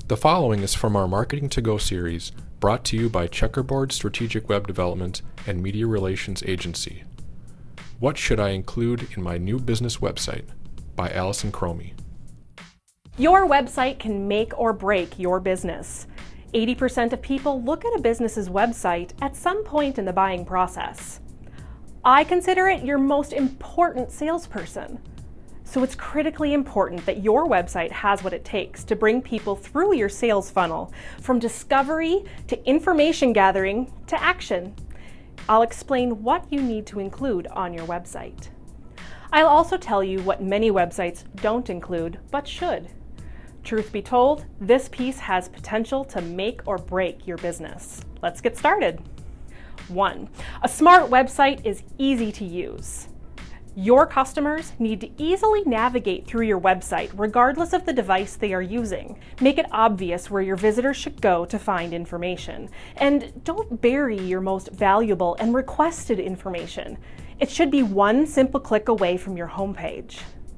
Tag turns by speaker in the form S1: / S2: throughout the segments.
S1: The following is from our Marketing to Go series, brought to you by Checkerboard Strategic Web Development and Media Relations Agency. What should I include in my new business website? By Allison Cromie.
S2: Your website can make or break your business. 80% of people look at a business's website at some point in the buying process. I consider it your most important salesperson. So it's critically important that your website has what it takes to bring people through your sales funnel, from discovery to information gathering to action. I'll explain what you need to include on your website. I'll also tell you what many websites don't include, but should. Truth be told, this piece has potential to make or break your business. Let's get started. 1. A smart website is easy to use. Your customers need to easily navigate through your website regardless of the device they are using. Make it obvious where your visitors should go to find information. And don't bury your most valuable and requested information. It should be one simple click away from your homepage.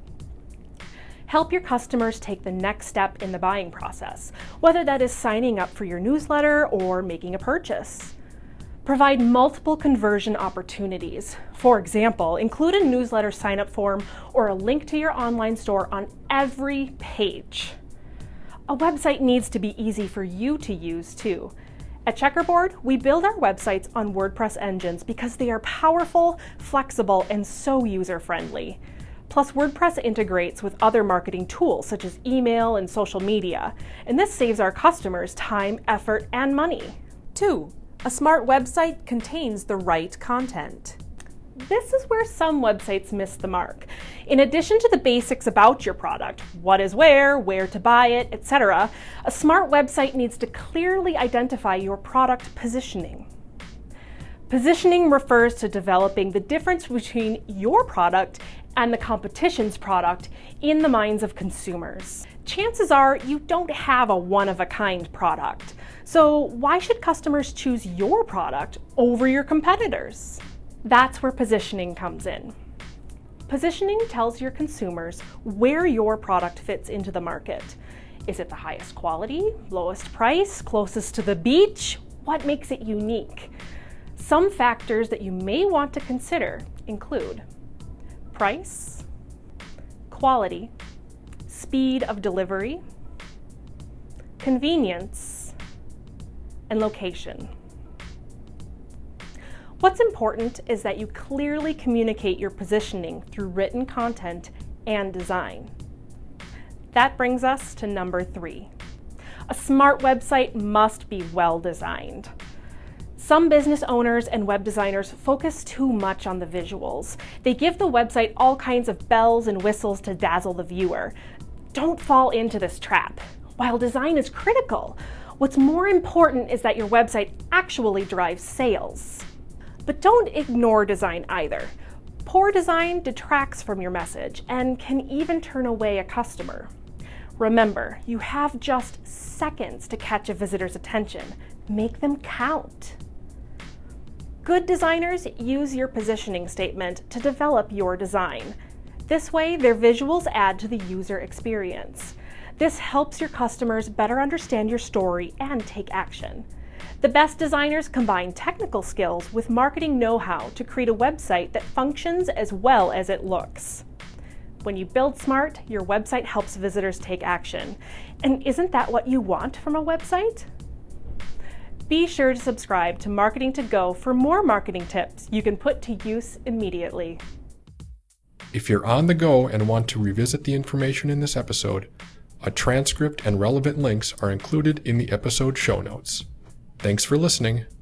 S2: Help your customers take the next step in the buying process, whether that is signing up for your newsletter or making a purchase. Provide multiple conversion opportunities. For example, include a newsletter sign-up form or a link to your online store on every page. A website needs to be easy for you to use too. At Checkerboard, we build our websites on WordPress engines because they are powerful, flexible, and so user-friendly. Plus, WordPress integrates with other marketing tools such as email and social media, and this saves our customers time, effort, and money. 2. A smart website contains the right content. This is where some websites miss the mark. In addition to the basics about your product, what is where to buy it, etc., a smart website needs to clearly identify your product positioning. Positioning refers to developing the difference between your product and the competition's product in the minds of consumers. Chances are you don't have a one-of-a-kind product, so why should customers choose your product over your competitors? That's where positioning comes in. Positioning tells your consumers where your product fits into the market. Is it the highest quality, lowest price, closest to the beach? What makes it unique? Some factors that you may want to consider include price, quality, speed of delivery, convenience, and location. What's important is that you clearly communicate your positioning through written content and design. That brings us to number 3. A smart website must be well designed. Some business owners and web designers focus too much on the visuals. They give the website all kinds of bells and whistles to dazzle the viewer. Don't fall into this trap. While design is critical, what's more important is that your website actually drives sales. But don't ignore design either. Poor design detracts from your message and can even turn away a customer. Remember, you have just seconds to catch a visitor's attention. Make them count. Good designers use your positioning statement to develop your design. This way, their visuals add to the user experience. This helps your customers better understand your story and take action. The best designers combine technical skills with marketing know-how to create a website that functions as well as it looks. When you build smart, your website helps visitors take action. And isn't that what you want from a website? Be sure to subscribe to Marketing to Go for more marketing tips you can put to use immediately.
S1: If you're on the go and want to revisit the information in this episode, a transcript and relevant links are included in the episode show notes. Thanks for listening.